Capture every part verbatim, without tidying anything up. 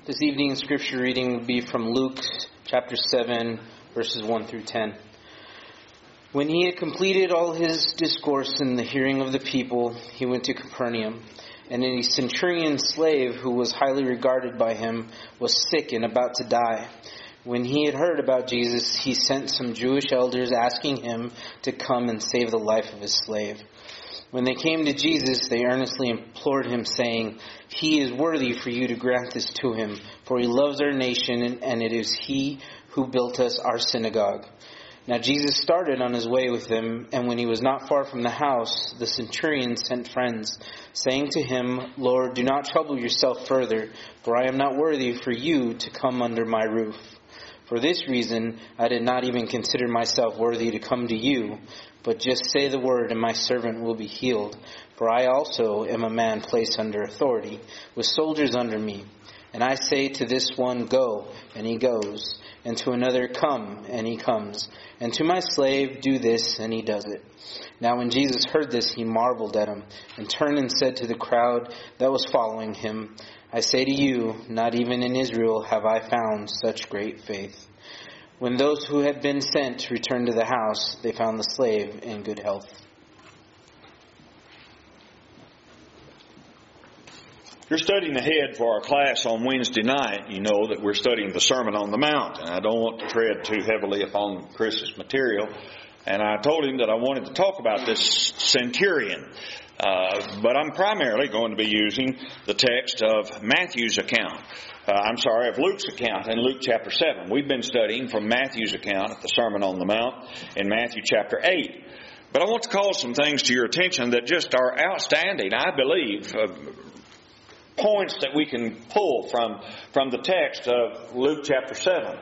This evening's scripture reading will be from Luke chapter seven, verses one through ten. When he had completed all his discourse in the hearing of the people, he went to Capernaum. And a centurion's slave, who was highly regarded by him, was sick and about to die. When he had heard about Jesus, he sent some Jewish elders asking him to come and save the life of his slave. When they came to Jesus, they earnestly implored him, saying, "He is worthy for you to grant this to him, for he loves our nation, and it is he who built us our synagogue." Now Jesus started on his way with them, and when he was not far from the house, the centurion sent friends, saying to him, "Lord, do not trouble yourself further, for I am not worthy for you to come under my roof. For this reason I did not even consider myself worthy to come to you, but just say the word, and my servant will be healed. For I also am a man placed under authority, with soldiers under me. And I say to this one, 'Go,' and he goes, and to another, 'Come,' and he comes, and to my slave, 'Do this,' and he does it." Now when Jesus heard this, he marveled at him, and turned and said to the crowd that was following him, "I say to you, not even in Israel have I found such great faith." When those who had been sent returned to the house, they found the slave in good health. If you're studying ahead for our class on Wednesday night, you know that we're studying the Sermon on the Mount. And I don't want to tread too heavily upon Chris's material. And I told him that I wanted to talk about this centurion. Uh, but I'm primarily going to be using the text of Matthew's account. Uh, I'm sorry, of Luke's account in Luke chapter seven. We've been studying from Matthew's account of the Sermon on the Mount in Matthew chapter eight. But I want to call some things to your attention that just are outstanding, I believe, uh, points that we can pull from, from the text of Luke chapter seven.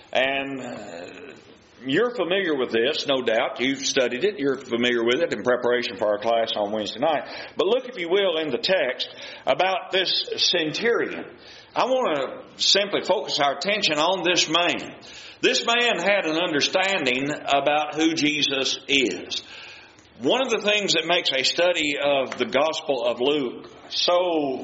And uh, you're familiar with this, no doubt. You've studied it. You're familiar with it in preparation for our class on Wednesday night. But look, if you will, in the text about this centurion. I want to simply focus our attention on this man. This man had an understanding about who Jesus is. One of the things that makes a study of the Gospel of Luke so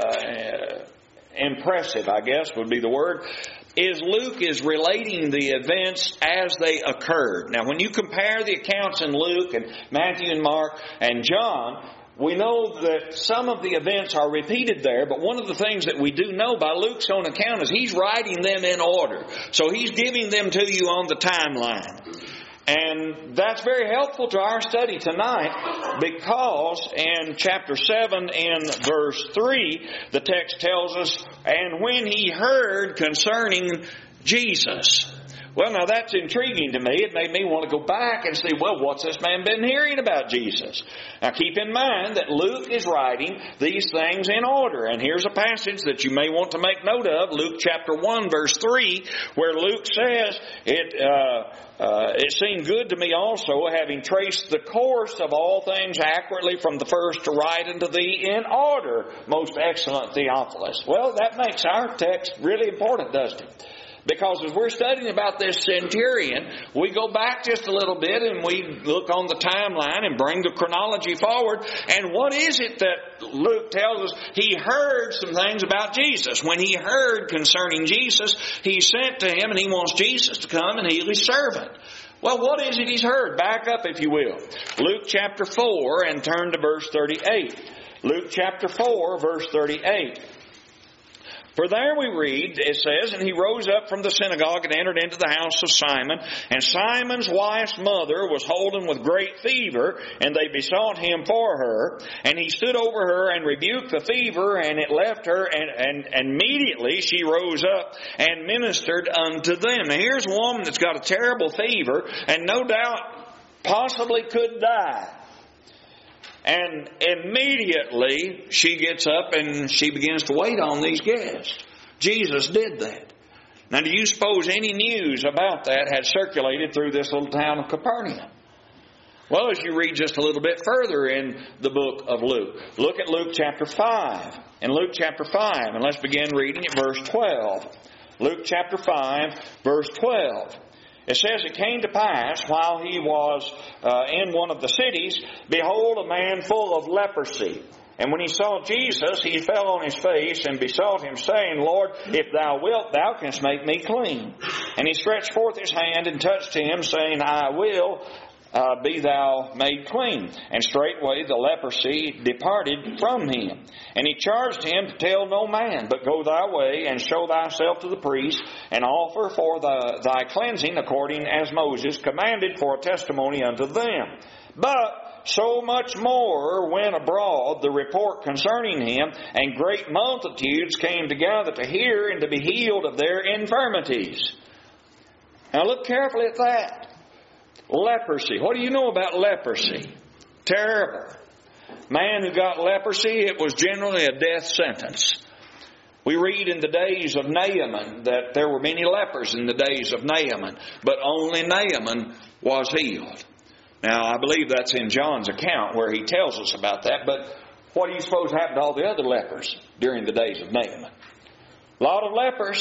uh, impressive, I guess would be the word, is Luke is relating the events as they occurred. Now, when you compare the accounts in Luke and Matthew and Mark and John, we know that some of the events are repeated there, but one of the things that we do know by Luke's own account is he's writing them in order. So he's giving them to you on the timeline. And that's very helpful to our study tonight, because in chapter seven and verse three, the text tells us, "And when he heard concerning Jesus." Well, now that's intriguing to me. It made me want to go back and see, well, what's this man been hearing about Jesus? Now keep in mind that Luke is writing these things in order. And here's a passage that you may want to make note of, Luke chapter one, verse three, where Luke says, It uh, uh, it seemed good to me also, having traced the course of all things accurately from the first to write unto thee in order, most excellent Theophilus. Well, that makes our text really important, doesn't it? Because as we're studying about this centurion, we go back just a little bit and we look on the timeline and bring the chronology forward. And what is it that Luke tells us? He heard some things about Jesus. When he heard concerning Jesus, he sent to him and he wants Jesus to come and heal his servant. Well, what is it he's heard? Back up, if you will. Luke chapter four and turn to verse thirty-eight. Luke chapter four, verse thirty-eight. For there we read, it says, "And he rose up from the synagogue and entered into the house of Simon. And Simon's wife's mother was holden with great fever, and they besought him for her. And he stood over her and rebuked the fever, and it left her, and, and, and immediately she rose up and ministered unto them." Now here's a woman that's got a terrible fever, and no doubt possibly could die. And immediately she gets up and she begins to wait on these guests. Jesus did that. Now, do you suppose any news about that had circulated through this little town of Capernaum? Well, as you read just a little bit further in the book of Luke, look at Luke chapter five. In Luke chapter five, and let's begin reading at verse twelve. Luke chapter five, verse twelve. It says, "It came to pass, while he was uh, in one of the cities, behold, a man full of leprosy And when he saw Jesus, he fell on his face and besought him, saying, Lord, if thou wilt, thou canst make me clean. And he stretched forth his hand and touched him, saying, I will, uh, be thou made clean. And straightway the leprosy departed from him. And he charged him to tell no man, but go thy way, and show thyself to the priest, and offer for the, thy cleansing according as Moses commanded for a testimony unto them. But so much more went abroad the report concerning him, and great multitudes came together to hear and to be healed of their infirmities. Now look carefully at that. Leprosy. What do you know about leprosy? Terrible. Man who got leprosy, it was generally a death sentence. We read in the days of Naaman that there were many lepers in the days of Naaman, but only Naaman was healed. Now, I believe that's in John's account where he tells us about that. But what do you suppose happened to all the other lepers during the days of Naaman? A lot of lepers,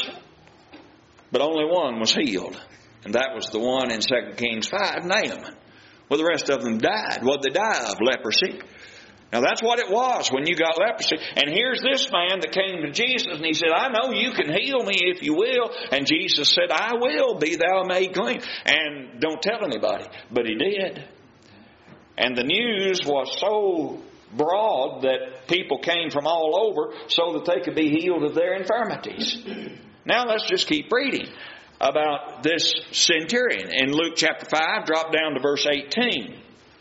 but only one was healed. And that was the one in Second Kings five, Naaman. Well, the rest of them died. What did they die of? Leprosy. Now, that's what it was when you got leprosy. And here's this man that came to Jesus and he said, I know you can heal me if you will. And Jesus said, I will, be thou made clean. And don't tell anybody. But he did. And the news was so broad that people came from all over so that they could be healed of their infirmities. Now let's just keep reading about this centurion. In Luke chapter five, drop down to verse eighteen.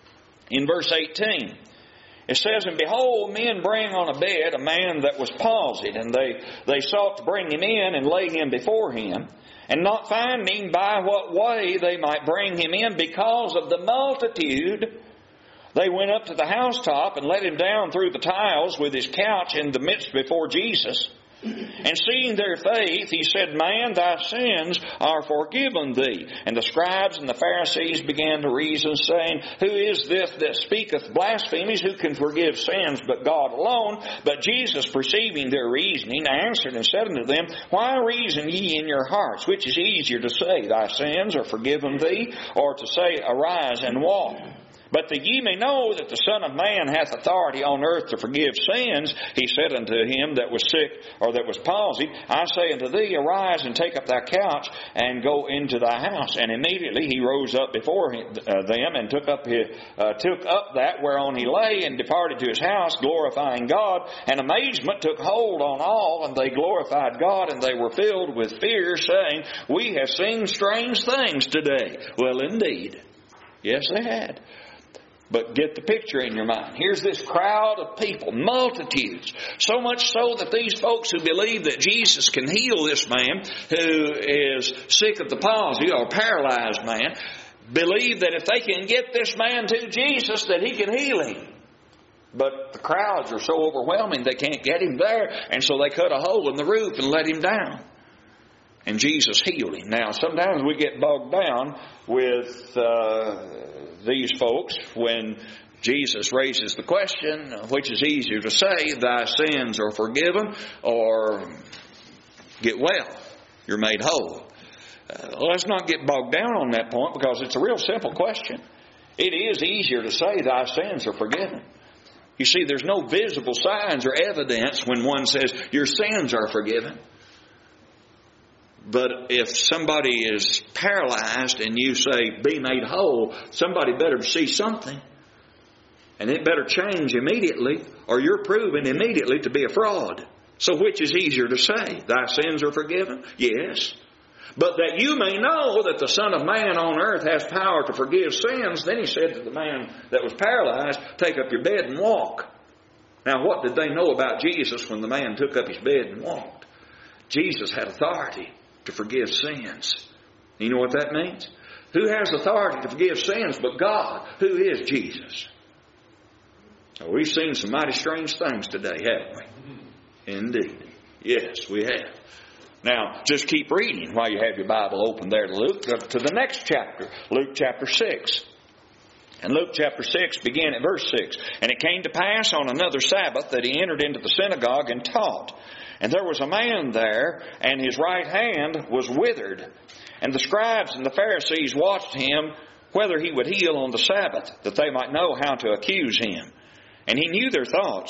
In verse eighteen, it says, And behold, men bring on a bed a man that was palsied, and they, they sought to bring him in and lay him before him. And not finding by what way they might bring him in because of the multitude, they went up to the housetop and let him down through the tiles with his couch in the midst before Jesus. And seeing their faith, he said, Man, thy sins are forgiven thee. And the scribes and the Pharisees began to reason, saying, Who is this that speaketh blasphemies? Who can forgive sins but God alone? But Jesus, perceiving their reasoning, answered and said unto them, Why reason ye in your hearts? Which is easier to say, Thy sins are forgiven thee, or to say, Arise and walk? But that ye may know that the Son of Man hath authority on earth to forgive sins, he said unto him that was sick, or that was palsied, I say unto thee, Arise and take up thy couch, and go into thy house. And immediately he rose up before him, uh, them, and took up, his, uh, took up that whereon he lay, and departed to his house, glorifying God. And amazement took hold on all, and they glorified God, and they were filled with fear, saying, We have seen strange things today. Well, indeed. Yes, they had. But get the picture in your mind. Here's this crowd of people, multitudes. So much so that these folks who believe that Jesus can heal this man who is sick of the palsy or paralyzed man, believe that if they can get this man to Jesus, that he can heal him. But the crowds are so overwhelming they can't get him there, and so they cut a hole in the roof and let him down. And Jesus healed him. Now, sometimes we get bogged down with uh, these folks when Jesus raises the question, which is easier to say, Thy sins are forgiven, or get well, you're made whole. Uh, let's not get bogged down on that point because it's a real simple question. It is easier to say, Thy sins are forgiven. You see, there's no visible signs or evidence when one says, Your sins are forgiven. But if somebody is paralyzed and you say, Be made whole, somebody better see something. And it better change immediately, or you're proven immediately to be a fraud. So which is easier to say? Thy sins are forgiven? Yes. But that you may know that the Son of Man on earth has power to forgive sins, then he said to the man that was paralyzed, Take up your bed and walk. Now what did they know about Jesus when the man took up his bed and walked? Jesus had authority to forgive sins. You know what that means? Who has authority to forgive sins but God? Who is Jesus? Now, we've seen some mighty strange things today, haven't we? Indeed. Yes, we have. Now, just keep reading while you have your Bible open there to Luke, to the next chapter, Luke chapter six. And Luke chapter six, begin at verse six. And it came to pass on another Sabbath that he entered into the synagogue and taught. And there was a man there, and his right hand was withered. And the scribes and the Pharisees watched him, whether he would heal on the Sabbath, that they might know how to accuse him. And he knew their thoughts,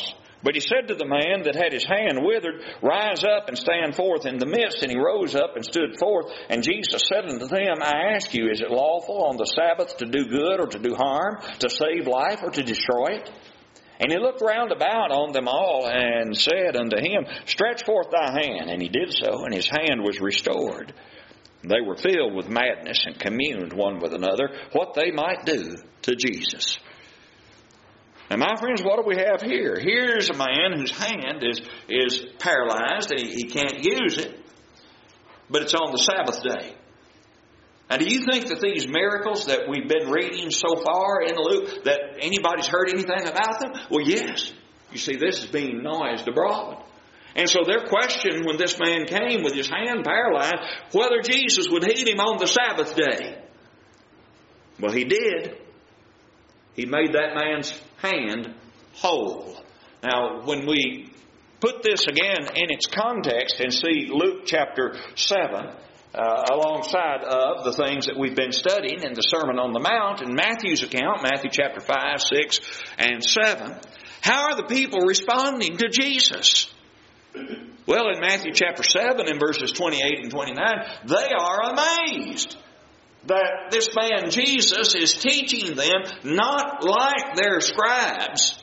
But he said to the man that had his hand withered, Rise up and stand forth in the midst. And he rose up and stood forth. And Jesus said unto them, I ask you, is it lawful on the Sabbath to do good or to do harm, to save life or to destroy it? And he looked round about on them all and said unto him, Stretch forth thy hand. And he did so, and his hand was restored. They were filled with madness and communed one with another what they might do to Jesus. Now, my friends, what do we have here? Here's a man whose hand is, is paralyzed and he, he can't use it, but it's on the Sabbath day. Now, do you think that these miracles that we've been reading so far in Luke, that anybody's heard anything about them? Well, yes. You see, this is being noised abroad. And so their question when this man came with his hand paralyzed, whether Jesus would heal him on the Sabbath day. Well, he did. He made that man's hand whole. Now, when we put this again in its context and see Luke chapter seven, uh, alongside of the things that we've been studying in the Sermon on the Mount and Matthew's account, Matthew chapter five, six, and seven, how are the people responding to Jesus? Well, in Matthew chapter seven, in verses twenty-eight and twenty-nine, they are amazed that this man Jesus is teaching them not like their scribes,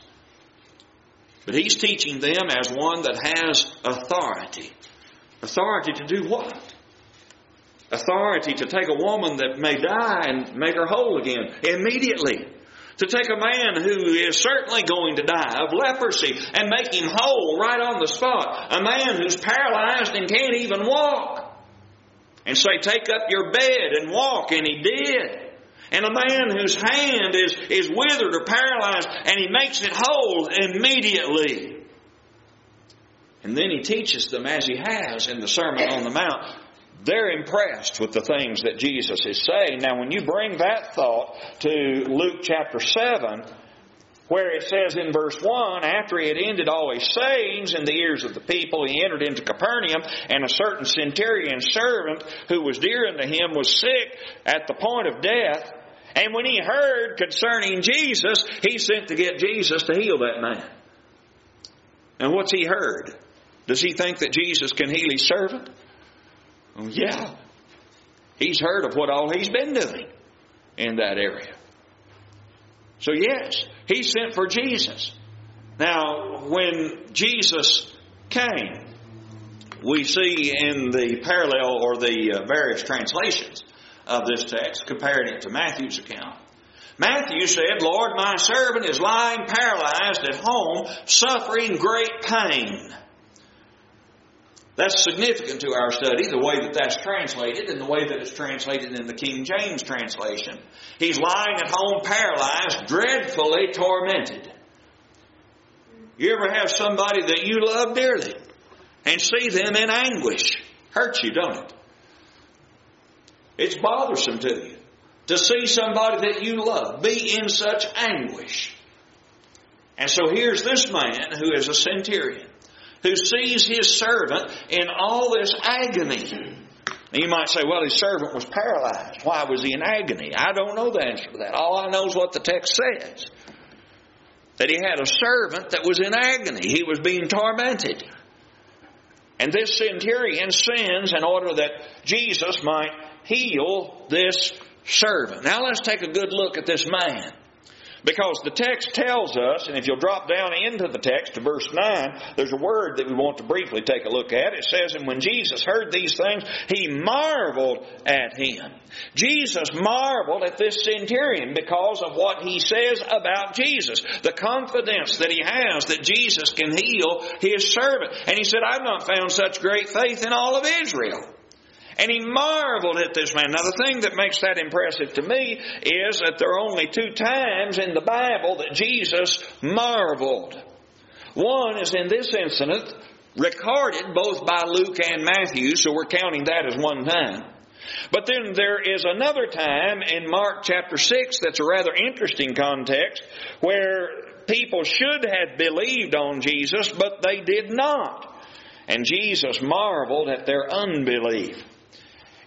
but he's teaching them as one that has authority. Authority to do what? Authority to take a woman that may die and make her whole again immediately. To take a man who is certainly going to die of leprosy and make him whole right on the spot. A man who's paralyzed and can't even walk. And say, take up your bed and walk. And he did. And a man whose hand is, is withered or paralyzed, and he makes it whole immediately. And then he teaches them as he has in the Sermon on the Mount. They're impressed with the things that Jesus is saying. Now, when you bring that thought to Luke chapter seven, where it says in verse one, after he had ended all his sayings in the ears of the people, he entered into Capernaum, and a certain centurion servant who was dear unto him was sick at the point of death. And when he heard concerning Jesus, he sent to get Jesus to heal that man. And what's he heard? Does he think that Jesus can heal his servant? Well, yeah. He's heard of what all he's been doing in that area. So yes, he sent for Jesus. Now, when Jesus came, we see in the parallel or the uh, various translations of this text, comparing it to Matthew's account. Matthew said, Lord, my servant is lying paralyzed at home, suffering great pain. That's significant to our study, the way that that's translated and the way that it's translated in the King James translation. He's lying at home paralyzed, dreadfully tormented. You ever have somebody that you love dearly and see them in anguish? Hurts you, don't it? It's bothersome to you to see somebody that you love be in such anguish. And so here's this man who is a centurion, who sees his servant in all this agony. Now you might say, well, his servant was paralyzed. Why was he in agony? I don't know the answer to that. All I know is what the text says. That he had a servant that was in agony. He was being tormented. And this centurion sends in order that Jesus might heal this servant. Now let's take a good look at this man. Because the text tells us, and if you'll drop down into the text to verse nine, there's a word that we want to briefly take a look at. It says, and when Jesus heard these things, he marveled at him. Jesus marveled at this centurion because of what he says about Jesus. The confidence that he has that Jesus can heal his servant. And he said, I've not found such great faith in all of Israel. And he marveled at this man. Now, the thing that makes that impressive to me is that there are only two times in the Bible that Jesus marveled. One is in this incident, recorded both by Luke and Matthew, so we're counting that as one time. But then there is another time in Mark chapter six that's a rather interesting context, where people should have believed on Jesus, but they did not. And Jesus marveled at their unbelief.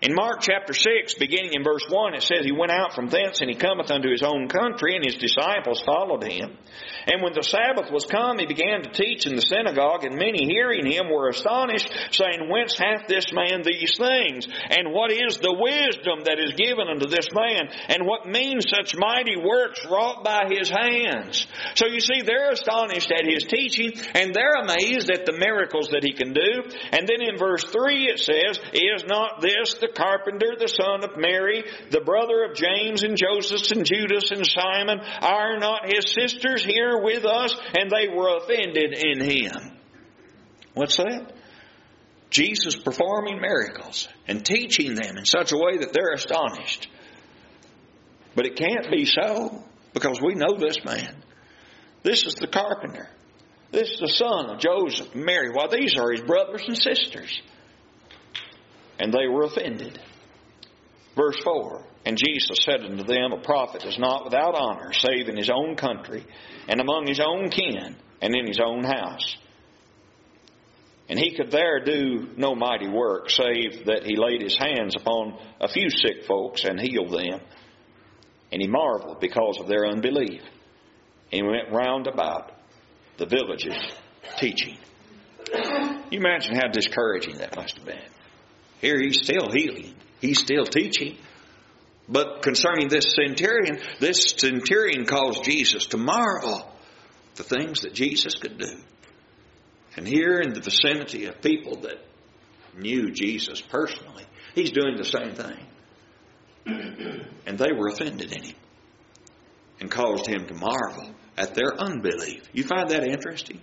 In Mark chapter six, beginning in verse one, it says, He went out from thence, and He cometh unto His own country, and His disciples followed Him. And when the Sabbath was come, He began to teach in the synagogue, and many hearing Him were astonished, saying, Whence hath this man these things? And what is the wisdom that is given unto this man? And what means such mighty works wrought by His hands? So you see, they're astonished at His teaching, and they're amazed at the miracles that He can do. And then in verse three it says, Is not this the carpenter, the son of Mary, the brother of James and Joseph and Judas and Simon? Are not his sisters here with us? And they were offended in Him. What's that? Jesus performing miracles and teaching them in such a way that they're astonished. But it can't be so, because we know this man. This is the carpenter. This is the son of Joseph and Mary. Why, these are His brothers and sisters. And they were offended. Verse four, And Jesus said unto them, A prophet is not without honor, save in his own country, and among his own kin, and in his own house. And He could there do no mighty work, save that He laid His hands upon a few sick folks and healed them. And He marveled because of their unbelief. And He went round about the villages teaching. You imagine how discouraging that must have been. Here He's still healing. He's still teaching. But concerning this centurion, this centurion caused Jesus to marvel the things that Jesus could do. And here in the vicinity of people that knew Jesus personally, He's doing the same thing. And they were offended in Him and caused Him to marvel at their unbelief. You find that interesting?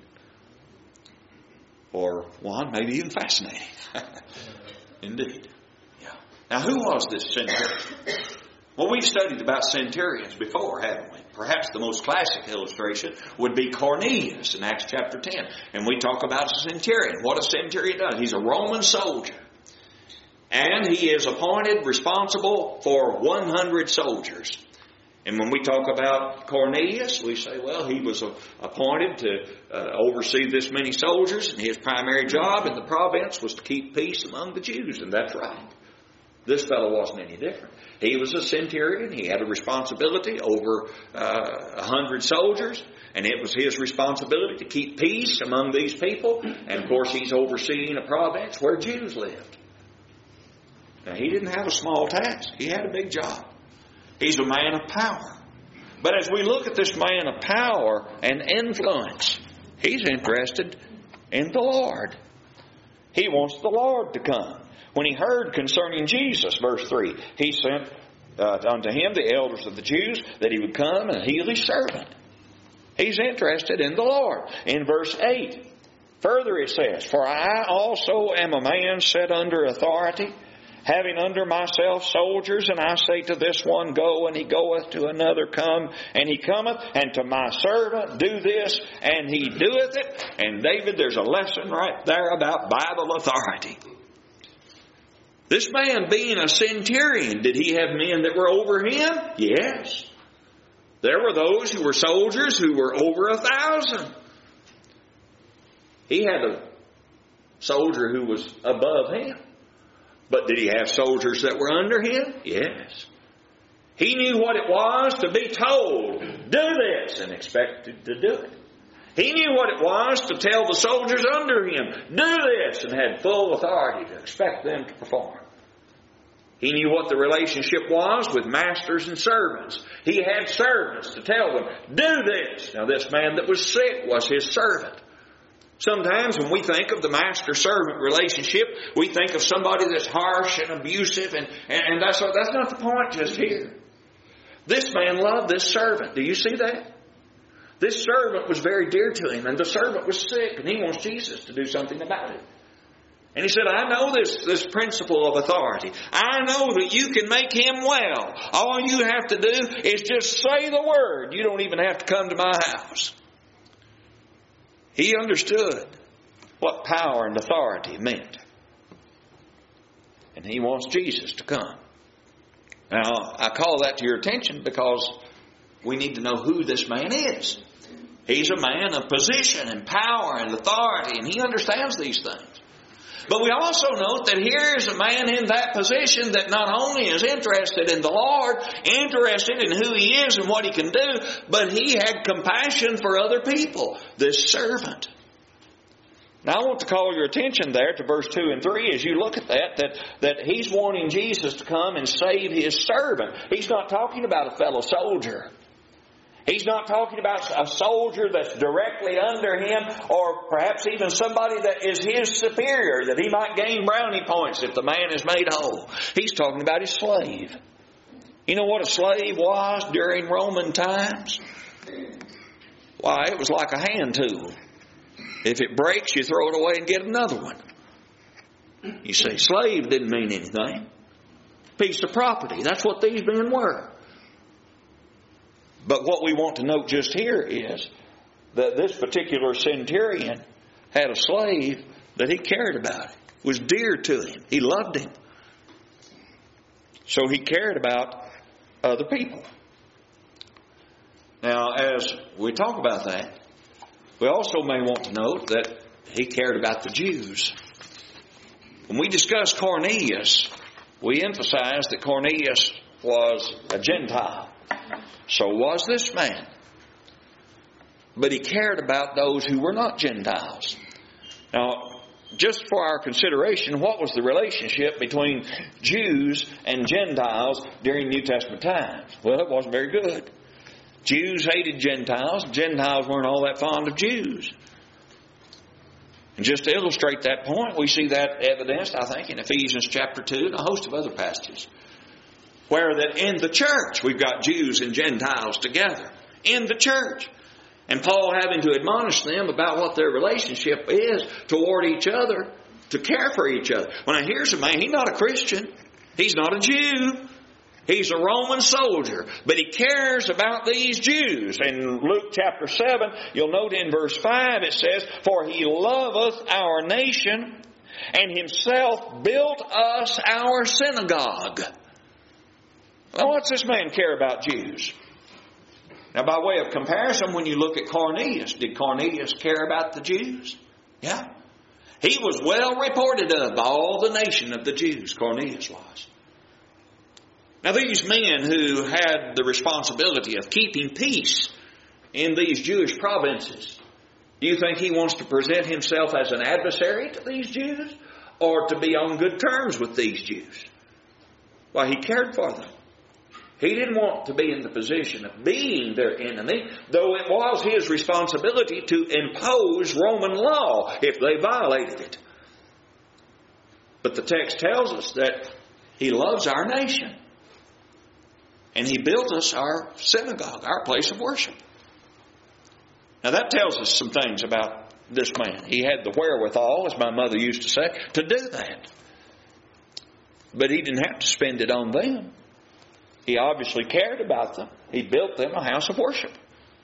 Or one, maybe even fascinating. Indeed. Yeah. Now, who was this centurion? Well, we've studied about centurions before, haven't we? Perhaps the most classic illustration would be Cornelius in Acts chapter ten. And we talk about a centurion. What a centurion does. He's a Roman soldier. And he is appointed responsible for one hundred soldiers. And when we talk about Cornelius, we say, well, he was appointed to uh, oversee this many soldiers, and his primary job in the province was to keep peace among the Jews. And that's right. This fellow wasn't any different. He was a centurion. He had a responsibility over uh, a hundred soldiers, and it was his responsibility to keep peace among these people. And of course, he's overseeing a province where Jews lived. Now, he didn't have a small task. He had a big job. He's a man of power. But as we look at this man of power and influence, he's interested in the Lord. He wants the Lord to come. When he heard concerning Jesus, verse three, he sent uh, unto him the elders of the Jews that he would come and heal his servant. He's interested in the Lord. In verse eight, further it says, For I also am a man set under authority, having under myself soldiers, and I say to this one, Go, and he goeth, to another, Come, and he cometh, and to my servant, Do this, and he doeth it. And David, there's a lesson right there about Bible authority. This man being a centurion, did he have men that were over him? Yes. There were those who were soldiers who were over a thousand. He had a soldier who was above him. But did he have soldiers that were under him? Yes. He knew what it was to be told, do this, and expected to do it. He knew what it was to tell the soldiers under him, do this, and had full authority to expect them to perform. He knew what the relationship was with masters and servants. He had servants to tell them, do this. Now, this man that was sick was his servant. Sometimes when we think of the master-servant relationship, we think of somebody that's harsh and abusive, and, and, and that's, that's not the point just here. This man loved this servant. Do you see that? This servant was very dear to him, and the servant was sick, and he wants Jesus to do something about it. And he said, I know this, this principle of authority. I know that you can make him well. All you have to do is just say the word. You don't even have to come to my house. He understood what power and authority meant. And he wants Jesus to come. Now, I call that to your attention because we need to know who this man is. He's a man of position and power and authority, and he understands these things. But we also note that here is a man in that position that not only is interested in the Lord, interested in who He is and what He can do, but he had compassion for other people. This servant. Now I want to call your attention there to verse two and three as you look at that, that, that he's wanting Jesus to come and save His servant. He's not talking about a fellow soldier. He's not talking about a soldier that's directly under him, or perhaps even somebody that is his superior, that he might gain brownie points if the man is made whole. He's talking about his slave. You know what a slave was during Roman times? Why, it was like a hand tool. If it breaks, you throw it away and get another one. You say, slave didn't mean anything. Piece of property. That's what these men were. But what we want to note just here is that this particular centurion had a slave that he cared about. It was dear to him. He loved him. So he cared about other people. Now, as we talk about that, we also may want to note that he cared about the Jews. When we discuss Cornelius, we emphasize that Cornelius was a Gentile. So was this man. But he cared about those who were not Gentiles. Now, just for our consideration, what was the relationship between Jews and Gentiles during New Testament times? Well, it wasn't very good. Jews hated Gentiles. Gentiles weren't all that fond of Jews. And just to illustrate that point, we see that evidenced, I think, in Ephesians chapter two and a host of other passages. Where that in the church, we've got Jews and Gentiles together. In the church. And Paul having to admonish them about what their relationship is toward each other, to care for each other. When I here's a man, he's not a Christian. He's not a Jew. He's a Roman soldier. But he cares about these Jews. In Luke chapter seven, you'll note in verse five, it says, for He loveth our nation, and Himself built us our synagogue. Now, what's this man care about Jews? Now, by way of comparison, when you look at Cornelius, did Cornelius care about the Jews? Yeah. He was well reported of by all the nation of the Jews, Cornelius was. Now, these men who had the responsibility of keeping peace in these Jewish provinces, do you think he wants to present himself as an adversary to these Jews, or to be on good terms with these Jews? Why, he cared for them. He didn't want to be in the position of being their enemy, though it was his responsibility to impose Roman law if they violated it. But the text tells us that He loves our nation. And He built us our synagogue, our place of worship. Now that tells us some things about this man. He had the wherewithal, as my mother used to say, to do that. But he didn't have to spend it on them. He obviously cared about them. He built them a house of worship.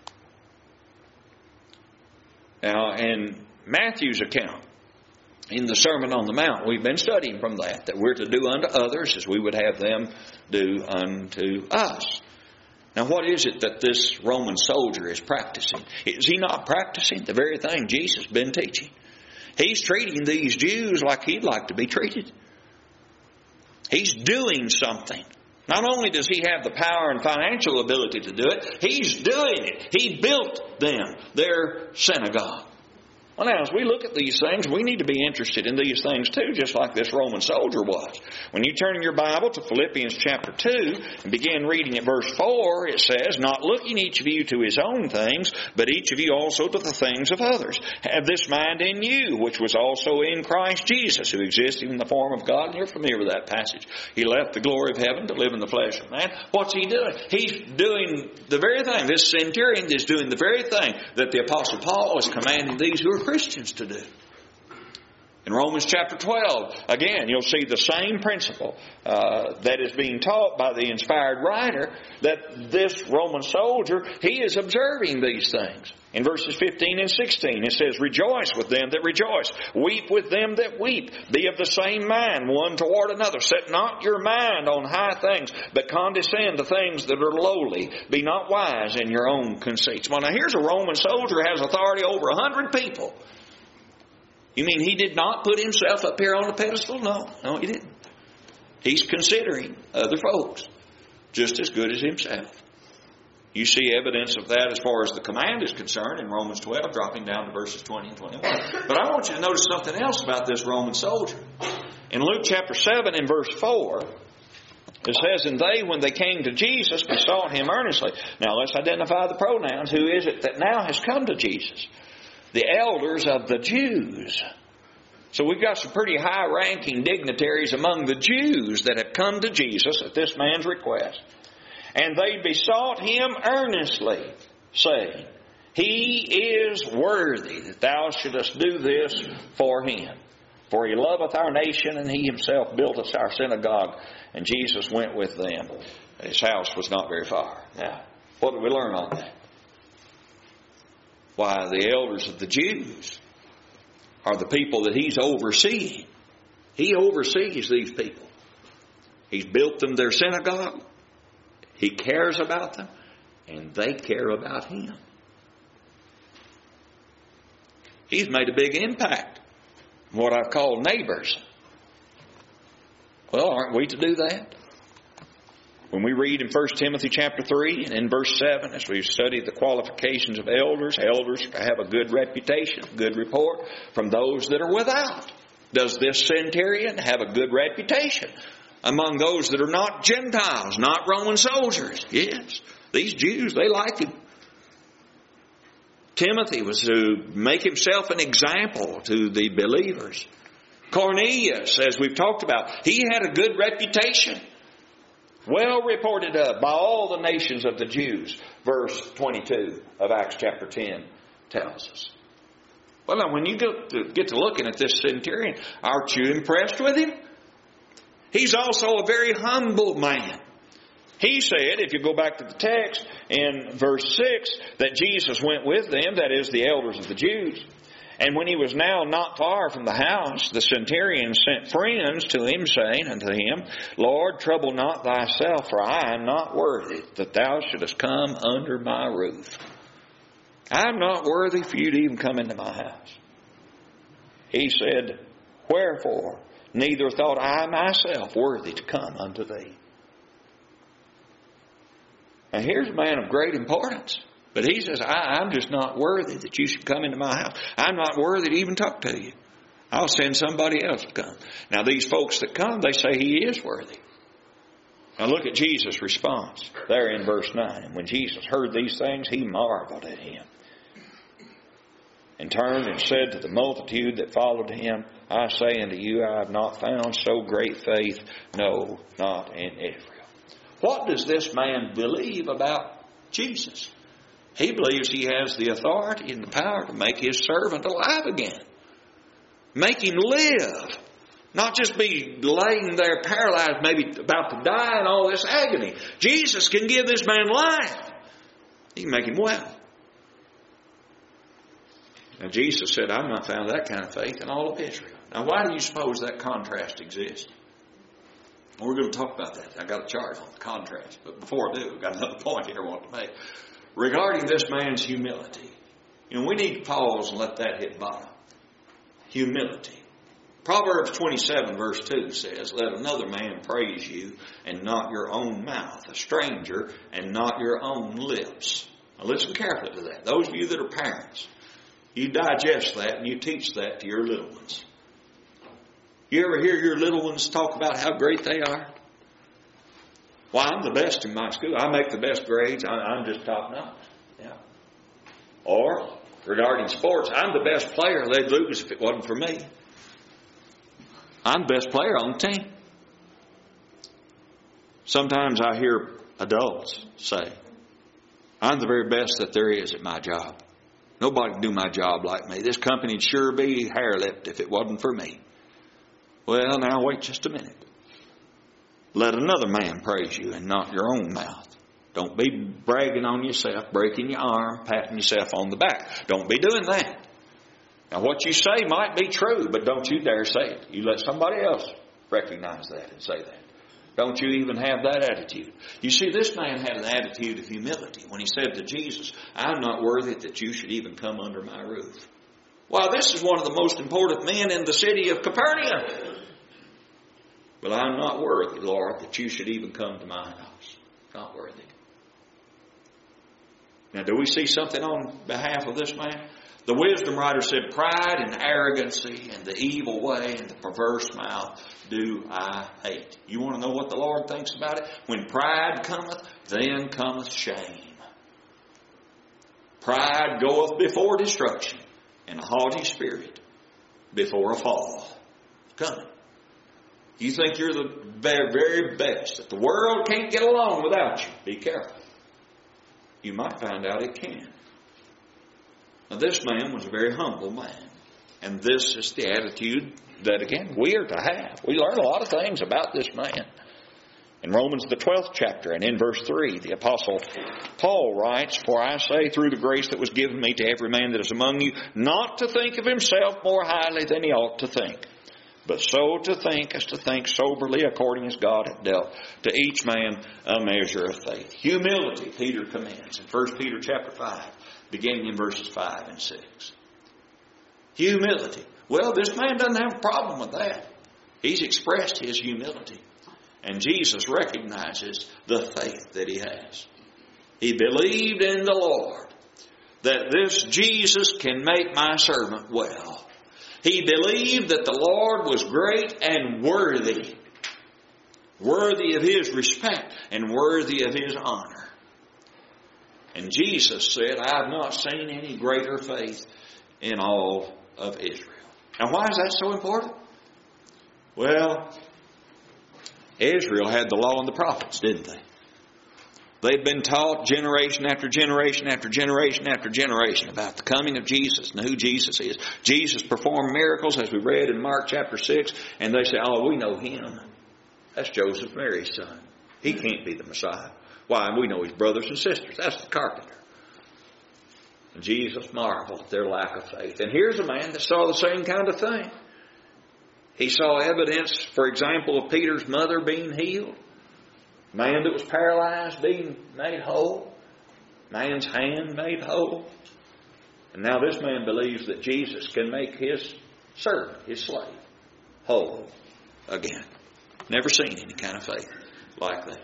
Now, in Matthew's account, in the Sermon on the Mount, we've been studying from that, that we're to do unto others as we would have them do unto us. Now, what is it that this Roman soldier is practicing? Is he not practicing the very thing Jesus has been teaching? He's treating these Jews like he'd like to be treated. He's doing something. Not only does he have the power and financial ability to do it, he's doing it. He built them their synagogue. Well, now, as we look at these things, we need to be interested in these things too, just like this Roman soldier was. When you turn in your Bible to Philippians chapter two and begin reading at verse four, it says, not looking each of you to his own things, but each of you also to the things of others. Have this mind in you, which was also in Christ Jesus, who existed in the form of God. And you're familiar with that passage. He left the glory of heaven to live in the flesh of man. What's he doing? He's doing the very thing. This centurion is doing the very thing that the Apostle Paul is commanding these who are Christians to do. In Romans chapter twelve, again, you'll see the same principle uh, that is being taught by the inspired writer, that this Roman soldier, he is observing these things. In verses fifteen and sixteen, it says, rejoice with them that rejoice, weep with them that weep, be of the same mind one toward another. Set not your mind on high things, but condescend to things that are lowly. Be not wise in your own conceits. Well, now here's a Roman soldier who has authority over a hundred people. You mean he did not put himself up here on the pedestal? No, no, he didn't. He's considering other folks just as good as himself. You see evidence of that as far as the command is concerned in Romans twelve, dropping down to verses twenty and twenty-one. But I want you to notice something else about this Roman soldier. In Luke chapter seven and verse four, it says, and they, when they came to Jesus, besought him earnestly. Now let's identify the pronouns. Who is it that now has come to Jesus? The elders of the Jews. So we've got some pretty high-ranking dignitaries among the Jews that have come to Jesus at this man's request. And they besought him earnestly, saying, he is worthy that thou shouldest do this for him. For he loveth our nation, and he himself built us our synagogue. And Jesus went with them. His house was not very far. Now, what do we learn on that? Why, the elders of the Jews are the people that he's overseeing. He oversees these people. He's built them their synagogue. He cares about them. And they care about him. He's made a big impact. What I've called neighbors. Well, aren't we to do that? When we read in First Timothy chapter three and in verse seven, as we've studied the qualifications of elders, elders have a good reputation, good report from those that are without. Does this centurion have a good reputation among those that are not Gentiles, not Roman soldiers? Yes. These Jews, they like him. Timothy was to make himself an example to the believers. Cornelius, as we've talked about, he had a good reputation. Well reported of by all the nations of the Jews. Verse twenty-two of Acts chapter ten tells us. Well, now when you get to, get to looking at this centurion, aren't you impressed with him? He's also a very humble man. He said, if you go back to the text in verse six, that Jesus went with them, that is the elders of the Jews. And when he was now not far from the house, the centurion sent friends to him, saying unto him, Lord, trouble not thyself, for I am not worthy that thou shouldest come under my roof. I am not worthy for you to even come into my house. He said, wherefore, neither thought I myself worthy to come unto thee. Now here's a man of great importance. But he says, I, I'm just not worthy that you should come into my house. I'm not worthy to even talk to you. I'll send somebody else to come. Now these folks that come, they say he is worthy. Now look at Jesus' response there in verse nine. And when Jesus heard these things, he marveled at him. And turned and said to the multitude that followed him, I say unto you, I have not found so great faith, no, not in Israel. What does this man believe about Jesus? He believes he has the authority and the power to make his servant alive again. Make him live. Not just be laying there paralyzed, maybe about to die in all this agony. Jesus can give this man life. He can make him well. Now Jesus said, I've not found that kind of faith in all of Israel. Now why do you suppose that contrast exists? Well, we're going to talk about that. I've got a chart on the contrast. But before I do, I've got another point here I want to make. Regarding this man's humility. You know, we need to pause and let that hit bottom. Humility. Proverbs twenty-seven verse two says, let another man praise you and not your own mouth, a stranger and not your own lips. Now listen carefully to that. Those of you that are parents, you digest that and you teach that to your little ones. You ever hear your little ones talk about how great they are? Well, I'm the best in my school. I make the best grades. I'm just top notch. Yeah. Or, regarding sports, I'm the best player. They'd lose if it wasn't for me. I'm the best player on the team. Sometimes I hear adults say, I'm the very best that there is at my job. Nobody can do my job like me. This company'd sure be hair-lipped if it wasn't for me. Well, now wait just a minute. Let another man praise you and not your own mouth. Don't be bragging on yourself, breaking your arm, patting yourself on the back. Don't be doing that. Now what you say might be true, but don't you dare say it. You let somebody else recognize that and say that. Don't you even have that attitude. You see, this man had an attitude of humility when he said to Jesus, I'm not worthy that you should even come under my roof. Why, this is one of the most important men in the city of Capernaum. But I'm not worthy, Lord, that you should even come to my house. Not worthy. Now, do we see something on behalf of this man? The wisdom writer said, pride and arrogancy and the evil way and the perverse mouth do I hate. You want to know what the Lord thinks about it? When pride cometh, then cometh shame. Pride goeth before destruction, and a haughty spirit before a fall. Coming. You think you're the very, very best, that the world can't get along without you. Be careful. You might find out it can. Now, this man was a very humble man. And this is the attitude that, again, we are to have. We learn a lot of things about this man. In Romans, the twelfth chapter, and in verse three, the Apostle Paul writes, For I say, through the grace that was given me to every man that is among you, not to think of himself more highly than he ought to think, but so to think as to think soberly, according as God hath dealt to each man a measure of faith. Humility, Peter commends in First Peter chapter five, beginning in verses five and six. Humility. Well, this man doesn't have a problem with that. He's expressed his humility. And Jesus recognizes the faith that he has. He believed in the Lord that this Jesus can make my servant well. He believed that the Lord was great and worthy. Worthy of his respect and worthy of his honor. And Jesus said, I have not seen any greater faith in all of Israel. Now, why is that so important? Well, Israel had the law and the prophets, didn't they? They'd been taught generation after generation after generation after generation about the coming of Jesus and who Jesus is. Jesus performed miracles, as we read in Mark chapter six, and they say, oh, we know him. That's Joseph, Mary's son. He can't be the Messiah. Why? We know his brothers and sisters. That's the carpenter. And Jesus marveled at their lack of faith. And here's a man that saw the same kind of thing. He saw evidence, for example, of Peter's mother being healed. Man that was paralyzed being made whole. Man's hand made whole. And now this man believes that Jesus can make his servant, his slave, whole again. Never seen any kind of faith like that.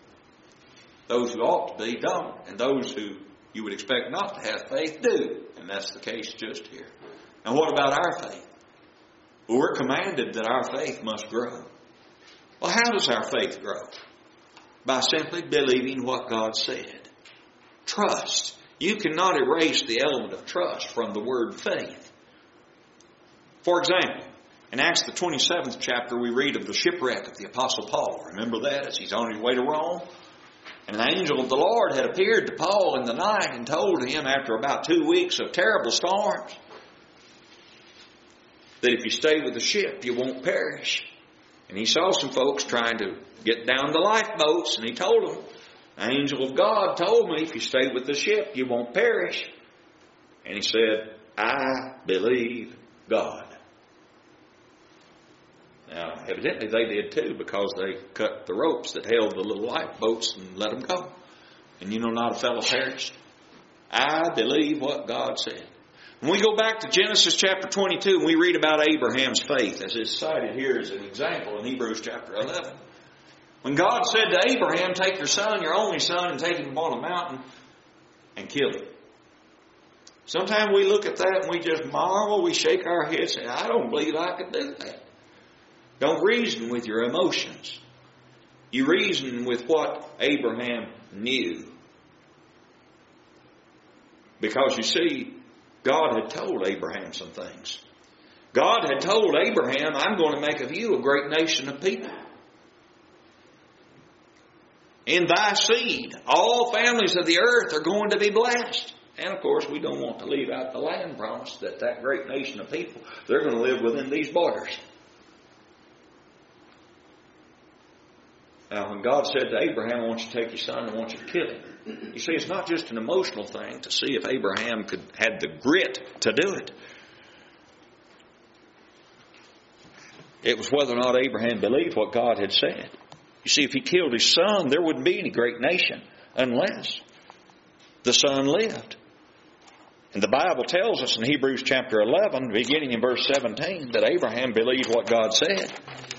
Those who ought to be don't. And those who you would expect not to have faith do. And that's the case just here. Now what about our faith? Well, we're commanded that our faith must grow. Well, how does our faith grow? By simply believing what God said. Trust. You cannot erase the element of trust from the word faith. For example, in Acts the twenty-seventh chapter, we read of the shipwreck of the Apostle Paul. Remember that as he's on his way to Rome? And an angel of the Lord had appeared to Paul in the night and told him after about two weeks of terrible storms that if you stay with the ship, you won't perish. And he saw some folks trying to get down the lifeboats, and he told them, the angel of God told me if you stay with the ship, you won't perish. And he said, I believe God. Now, evidently they did too, because they cut the ropes that held the little lifeboats and let them go. And you know, not a fellow perished. I believe what God said. When we go back to Genesis chapter twenty-two and we read about Abraham's faith, as is cited here as an example in Hebrews chapter eleven. When God said to Abraham, take your son, your only son, and take him upon a mountain and kill him. Sometimes we look at that and we just marvel, we shake our heads and say, I don't believe I could do that. Don't reason with your emotions. You reason with what Abraham knew. Because you see, God had told Abraham some things. God had told Abraham, I'm going to make of you a great nation of people. In thy seed, all families of the earth are going to be blessed. And of course, we don't want to leave out the land promise that that great nation of people, they're going to live within these borders. Now, when God said to Abraham, I want you to take your son and I want you to kill him. You see, it's not just an emotional thing to see if Abraham could had the grit to do it. It was whether or not Abraham believed what God had said. You see, if he killed his son, there wouldn't be any great nation unless the son lived. And the Bible tells us in Hebrews chapter eleven, beginning in verse seventeen, that Abraham believed what God said.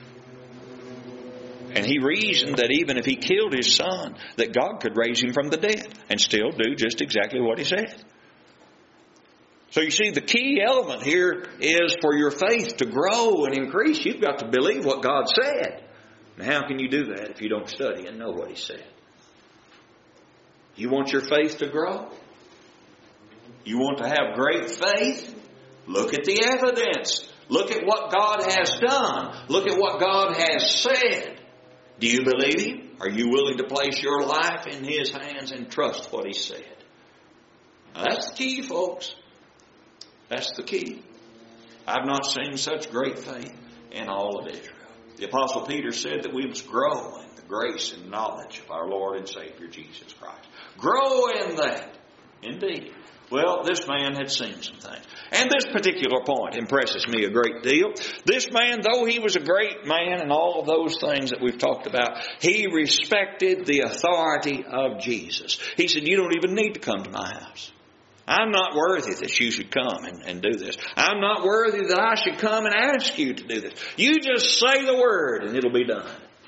And he reasoned that even if he killed his son, that God could raise him from the dead and still do just exactly what he said. So you see, the key element here is for your faith to grow and increase, you've got to believe what God said. Now, how can you do that if you don't study and know what He said? You want your faith to grow? You want to have great faith? Look at the evidence. Look at what God has done. Look at what God has said. Do you believe Him? Are you willing to place your life in His hands and trust what He said? Now, that's the key, folks. That's the key. I've not seen such great faith in all of Israel. The Apostle Peter said that we must grow in the grace and knowledge of our Lord and Savior Jesus Christ. Grow in that. Indeed. Well, this man had seen some things. And this particular point impresses me a great deal. This man, though he was a great man and all of those things that we've talked about, he respected the authority of Jesus. He said, you don't even need to come to my house. I'm not worthy that you should come and, and do this. I'm not worthy that I should come and ask you to do this. You just say the word and it'll be done.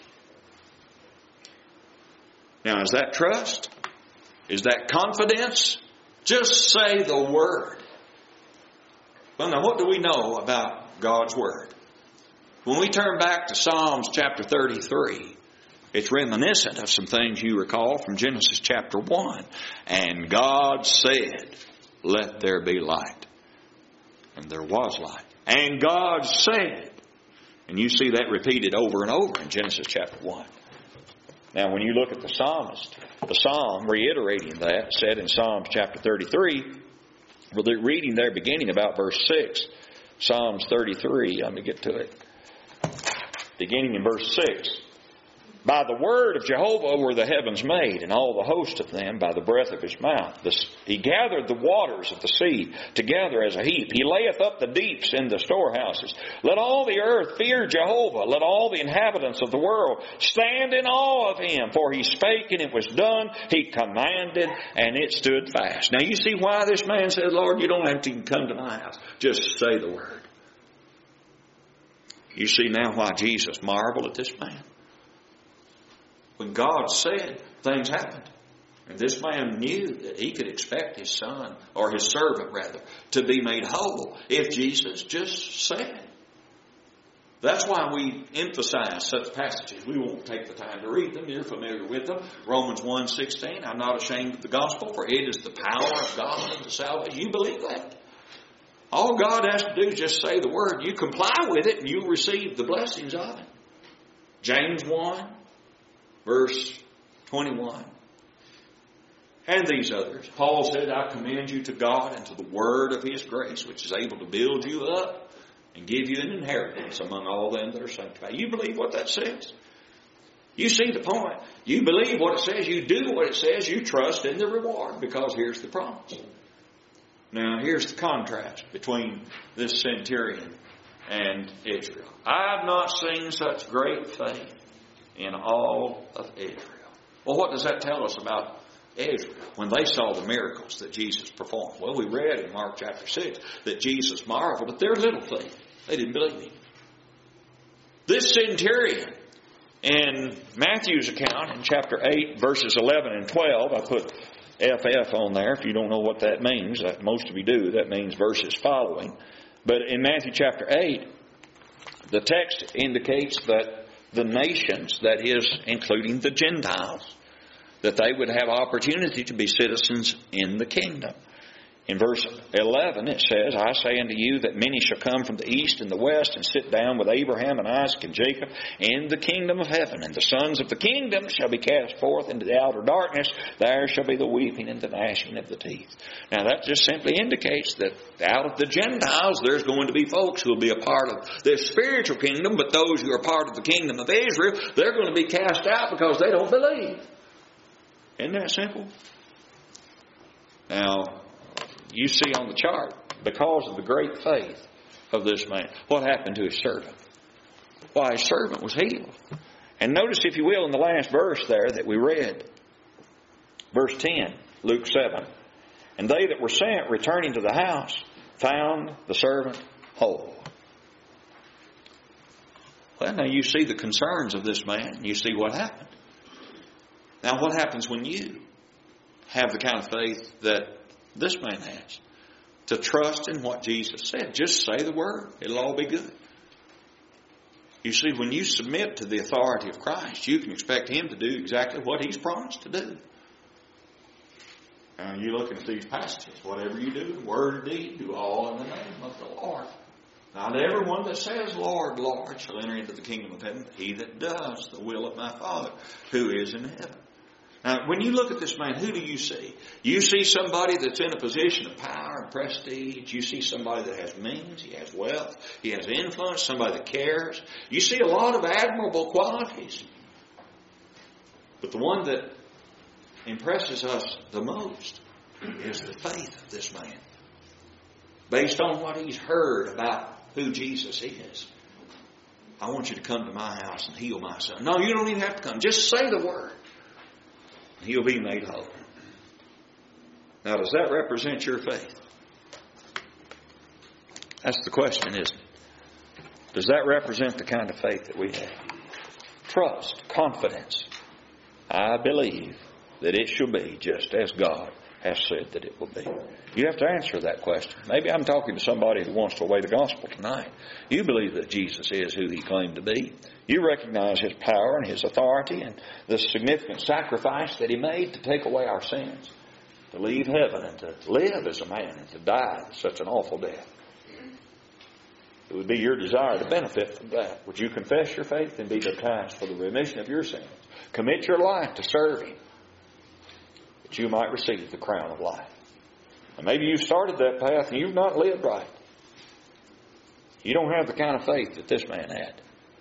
Now, is that trust? Is that confidence? Just say the word. Well, now what do we know about God's word? When we turn back to Psalms chapter thirty-three, it's reminiscent of some things you recall from Genesis chapter one. And God said, let there be light. And there was light. And God said. And you see that repeated over and over in Genesis chapter one. Now when you look at the psalmist, the psalm reiterating that said in Psalms chapter thirty-three, well, they're reading there beginning about verse six. Psalms thirty-three, let me get to it. Beginning in verse six. By the word of Jehovah were the heavens made, and all the host of them by the breath of His mouth. He gathered the waters of the sea together as a heap. He layeth up the deeps in the storehouses. Let all the earth fear Jehovah. Let all the inhabitants of the world stand in awe of Him. For He spake, and it was done. He commanded, and it stood fast. Now you see why this man said, Lord, you don't have to come to my house. Just say the word. You see now why Jesus marveled at this man. When God said, things happened. And this man knew that he could expect his son, or his servant rather, to be made whole if Jesus just said. That's why we emphasize such passages. We won't take the time to read them. You're familiar with them. Romans one sixteen, I'm not ashamed of the gospel, for it is the power of God unto salvation. You believe that? All God has to do is just say the word. You comply with it and you'll receive the blessings of it. James one. Verse twenty-one. And these others. Paul said, I commend you to God and to the word of His grace, which is able to build you up and give you an inheritance among all them that are sanctified. You believe what that says? You see the point. You believe what it says. You do what it says. You trust in the reward, because here's the promise. Now, here's the contrast between this centurion and Israel. I've not seen such great faith in all of Israel. Well, what does that tell us about Israel when they saw the miracles that Jesus performed? Well, we read in Mark chapter six that Jesus marveled at their little faith. They didn't believe Him. This centurion in Matthew's account in chapter eight, verses eleven and twelve, I put F F on there if you don't know what that means. Most of you do. That means verses following. But in Matthew chapter eight, the text indicates that the nations, that is, including the Gentiles, that they would have opportunity to be citizens in the kingdom. In verse eleven it says, I say unto you that many shall come from the east and the west and sit down with Abraham and Isaac and Jacob in the kingdom of heaven. And the sons of the kingdom shall be cast forth into the outer darkness. There shall be the weeping and the gnashing of the teeth. Now that just simply indicates that out of the Gentiles there's going to be folks who will be a part of this spiritual kingdom, but those who are part of the kingdom of Israel, they're going to be cast out because they don't believe. Isn't that simple? Now, you see on the chart, because of the great faith of this man, what happened to his servant? Why, his servant was healed. And notice, if you will, in the last verse there that we read, verse ten, Luke seven. And they that were sent, returning to the house, found the servant whole. Well, now you see the concerns of this man. You see what happened. Now what happens when you have the kind of faith that this man has? To trust in what Jesus said. Just say the word. It'll all be good. You see, when you submit to the authority of Christ, you can expect Him to do exactly what He's promised to do. Now you look at these passages. Whatever you do, word or deed, do all in the name of the Lord. Not everyone that says, Lord, Lord, shall enter into the kingdom of heaven, but he that does the will of my Father who is in heaven. Now, when you look at this man, who do you see? You see somebody that's in a position of power and prestige. You see somebody that has means, he has wealth, he has influence, somebody that cares. You see a lot of admirable qualities. But the one that impresses us the most is the faith of this man. Based on what he's heard about who Jesus is. I want you to come to my house and heal my son. No, you don't even have to come. Just say the word. He'll be made whole. Now, does that represent your faith? That's the question, isn't it? Does that represent the kind of faith that we have? Trust, confidence. I believe that it shall be just as God has said that it will be. You have to answer that question. Maybe I'm talking to somebody who wants to obey the gospel tonight. You believe that Jesus is who He claimed to be. You recognize His power and His authority and the significant sacrifice that He made to take away our sins, to leave heaven and to live as a man and to die such an awful death. It would be your desire to benefit from that. Would you confess your faith and be baptized for the remission of your sins? Commit your life to serve Him, that you might receive the crown of life. And maybe you've started that path and you've not lived right. You don't have the kind of faith that this man had.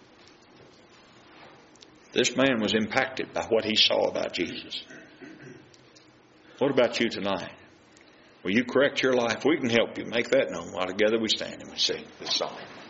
This man was impacted by what he saw about Jesus. What about you tonight? Will you correct your life? We can help you make that known while together we stand and we sing this song.